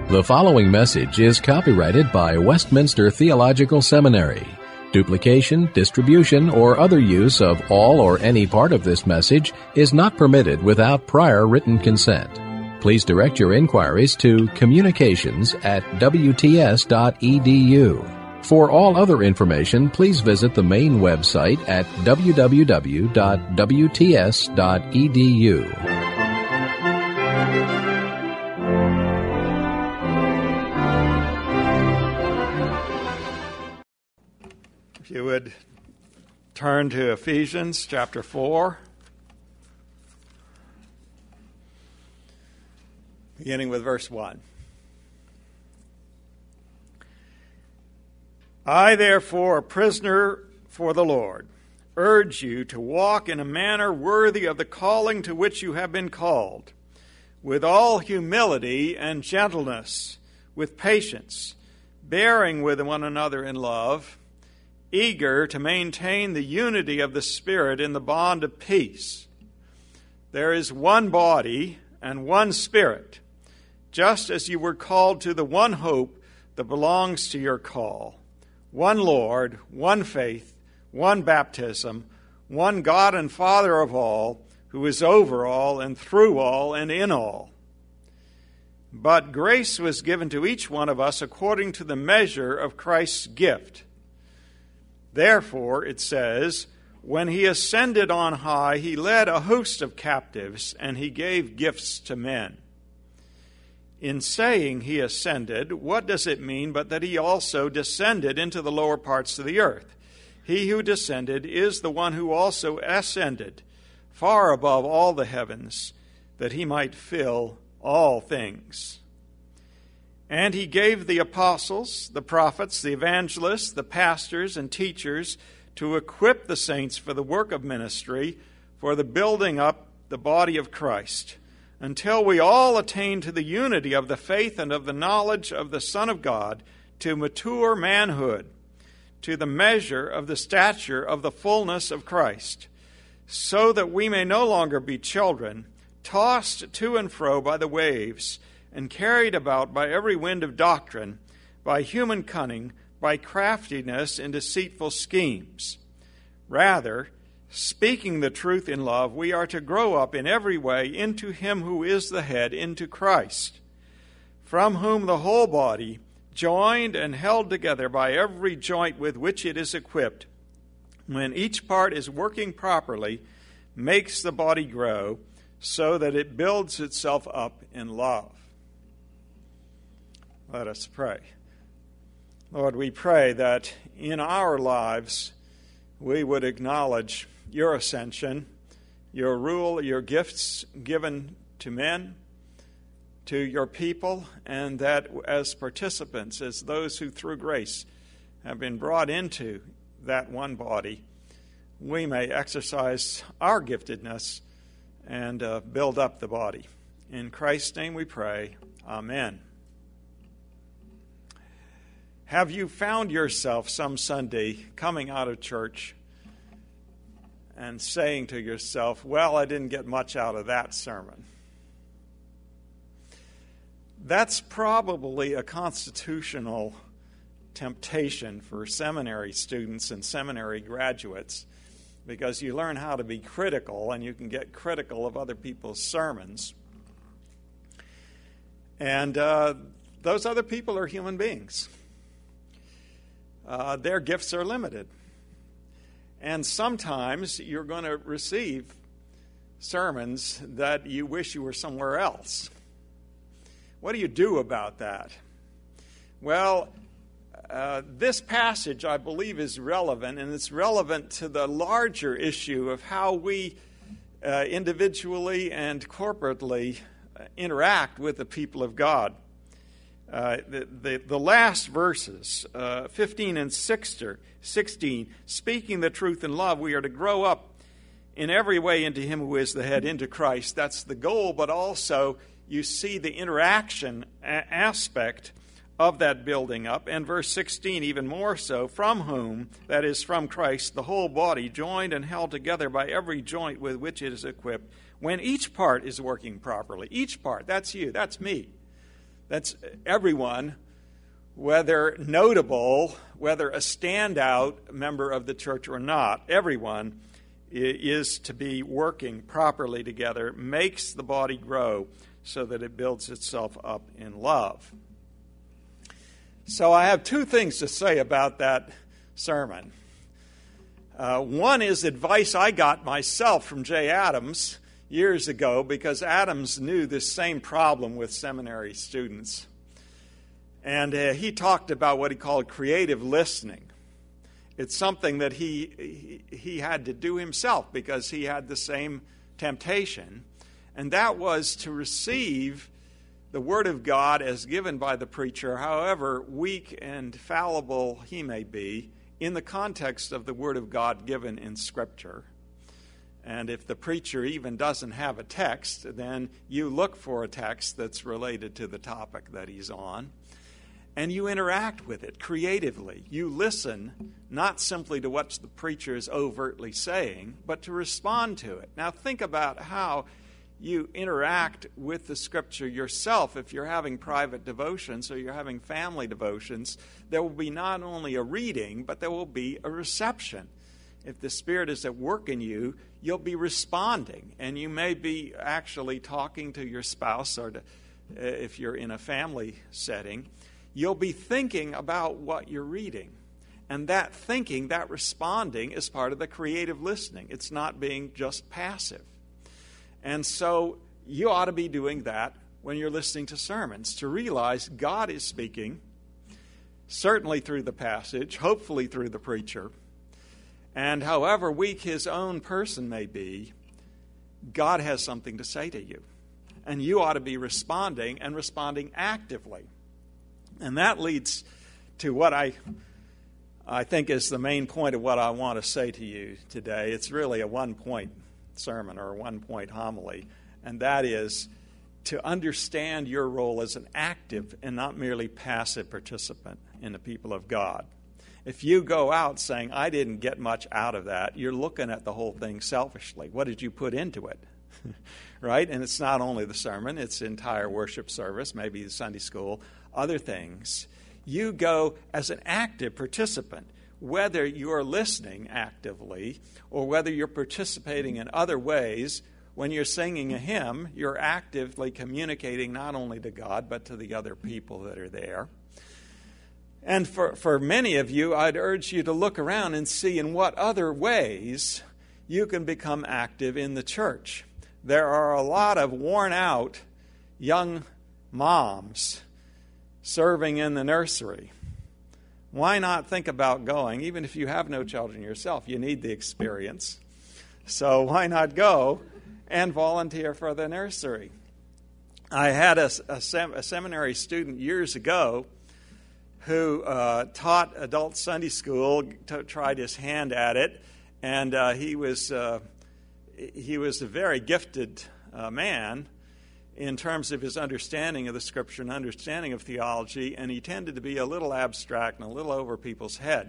The following message is copyrighted by Westminster Theological Seminary. Duplication, distribution, or other use of all or any part of this message is not permitted without prior written consent. Please direct your inquiries to communications@wts.edu. For all other information, please visit the main website at www.wts.edu. If you would turn to Ephesians chapter 4, beginning with verse 1. I, therefore, a prisoner for the Lord, urge you to walk in a manner worthy of the calling to which you have been called, with all humility and gentleness, with patience, bearing with one another in love, eager to maintain the unity of the Spirit in the bond of peace. There is one body and one Spirit, just as you were called to the one hope that belongs to your call. One Lord, one faith, one baptism, one God and Father of all, who is over all and through all and in all. But grace was given to each one of us according to the measure of Christ's gift. Therefore, it says, when he ascended on high, he led a host of captives, and he gave gifts to men. In saying he ascended, what does it mean but that he also descended into the lower parts of the earth? He who descended is the one who also ascended far above all the heavens, that he might fill all things. And he gave the apostles, the prophets, the evangelists, the pastors, and teachers to equip the saints for the work of ministry, for the building up the body of Christ, until we all attain to the unity of the faith and of the knowledge of the Son of God, to mature manhood, to the measure of the stature of the fullness of Christ, so that we may no longer be children, tossed to and fro by the waves, and carried about by every wind of doctrine, by human cunning, by craftiness and deceitful schemes. Rather, speaking the truth in love, we are to grow up in every way into him who is the head, into Christ, from whom the whole body, joined and held together by every joint with which it is equipped, when each part is working properly, makes the body grow, so that it builds itself up in love. Let us pray. Lord, we pray that in our lives we would acknowledge your ascension, your rule, your gifts given to men, to your people, and that as participants, as those who through grace have been brought into that one body, we may exercise our giftedness and build up the body. In Christ's name we pray. Amen. Have you found yourself some Sunday coming out of church and saying to yourself, well, I didn't get much out of that sermon? That's probably a constitutional temptation for seminary students and seminary graduates, because you learn how to be critical and you can get critical of other people's sermons. And those other people are human beings. Their gifts are limited. And sometimes you're going to receive sermons that you wish you were somewhere else. What do you do about that? Well, this passage, I believe, is relevant, and it's relevant to the larger issue of how we individually and corporately interact with the people of God. The last verses, 15 and 16, speaking the truth in love, we are to grow up in every way into him who is the head, into Christ. That's the goal, but also you see the interaction aspect of that building up. And verse 16, even more so, from whom, that is from Christ, the whole body, joined and held together by every joint with which it is equipped, when each part is working properly. Each part, that's you, that's me. That's everyone, whether notable, whether a standout member of the church or not. Everyone is to be working properly together, makes the body grow so that it builds itself up in love. So I have two things to say about that sermon. One is advice I got myself from Jay Adams years ago, because Adams knew this same problem with seminary students. And he talked about what he called creative listening. It's something that he had to do himself because he had the same temptation. And that was to receive the Word of God as given by the preacher, however weak and fallible he may be, in the context of the Word of God given in Scripture. And if the preacher even doesn't have a text, then you look for a text that's related to the topic that he's on, and you interact with it creatively. You listen not simply to what the preacher is overtly saying, but to respond to it. Now think about how you interact with the Scripture yourself. If you're having private devotions or you're having family devotions, there will be not only a reading, but there will be a reception. If the Spirit is at work in you, you'll be responding, and you may be actually talking to your spouse, or if you're in a family setting, you'll be thinking about what you're reading. And that thinking, that responding, is part of the creative listening. It's not being just passive. And so you ought to be doing that when you're listening to sermons, to realize God is speaking, certainly through the passage, hopefully through the preacher. And however weak his own person may be, God has something to say to you. And you ought to be responding, and responding actively. And that leads to what I think is the main point of what I want to say to you today. It's really a one-point sermon or a one-point homily, and that is to understand your role as an active and not merely passive participant in the people of God. If you go out saying, I didn't get much out of that, you're looking at the whole thing selfishly. What did you put into it? Right? And it's not only the sermon, it's the entire worship service, maybe the Sunday school, other things. You go as an active participant, whether you're listening actively or whether you're participating in other ways. When you're singing a hymn, you're actively communicating not only to God, but to the other people that are there. And for many of you, I'd urge you to look around and see in what other ways you can become active in the church. There are a lot of worn-out young moms serving in the nursery. Why not think about going, even if you have no children yourself? You need the experience. So why not go and volunteer for the nursery? I had a seminary student years ago who taught adult Sunday school, tried his hand at it, and he was a very gifted man in terms of his understanding of the Scripture and understanding of theology, and he tended to be a little abstract and a little over people's head.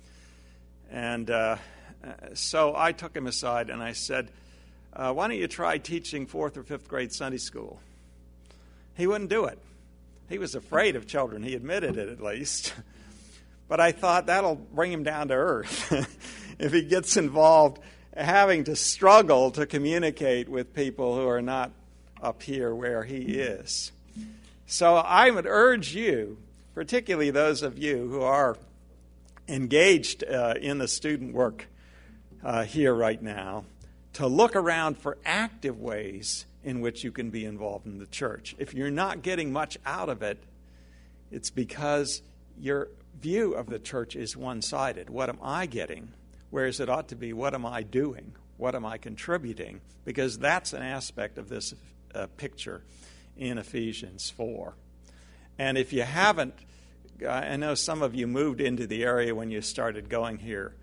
And so I took him aside and I said, why don't you try teaching 4th or 5th grade Sunday school? He wouldn't do it. He was afraid of children. He admitted it, at least. But I thought that'll bring him down to earth if he gets involved having to struggle to communicate with people who are not up here where he is. So I would urge you, particularly those of you who are engaged in the student work here right now, to look around for active ways in which you can be involved in the church. If you're not getting much out of it, it's because your view of the church is one-sided. What am I getting? Whereas it ought to be, what am I doing? What am I contributing? Because that's an aspect of this picture in Ephesians 4. And if you haven't, I know some of you moved into the area when you started going here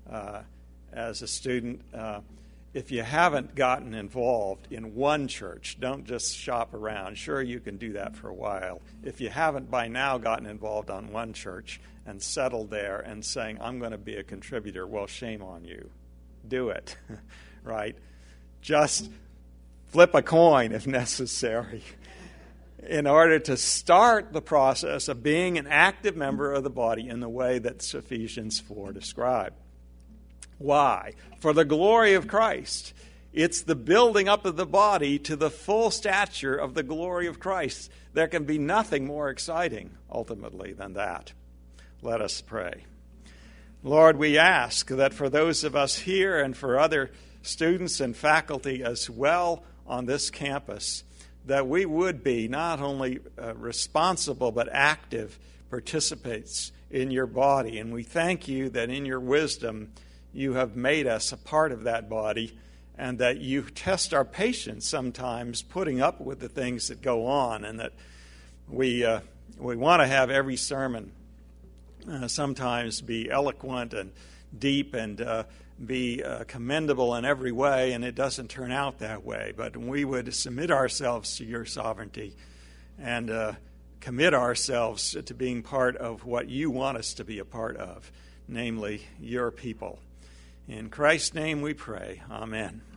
as a student. If you haven't gotten involved in one church, don't just shop around. Sure, you can do that for a while. If you haven't by now gotten involved on one church and settled there and saying, I'm going to be a contributor, well, shame on you. Do it, right? Just flip a coin if necessary in order to start the process of being an active member of the body in the way that Ephesians 4 described. Why? For the glory of Christ. It's the building up of the body to the full stature of the glory of Christ. There can be nothing more exciting, ultimately, than that. Let us pray. Lord, we ask that for those of us here and for other students and faculty as well on this campus, that we would be not only responsible but active participants in your body. And we thank you that in your wisdom you have made us a part of that body, and that you test our patience sometimes putting up with the things that go on, and that we want to have every sermon sometimes be eloquent and deep and be commendable in every way, and it doesn't turn out that way. But we would submit ourselves to your sovereignty and commit ourselves to being part of what you want us to be a part of, namely your people. In Christ's name we pray. Amen.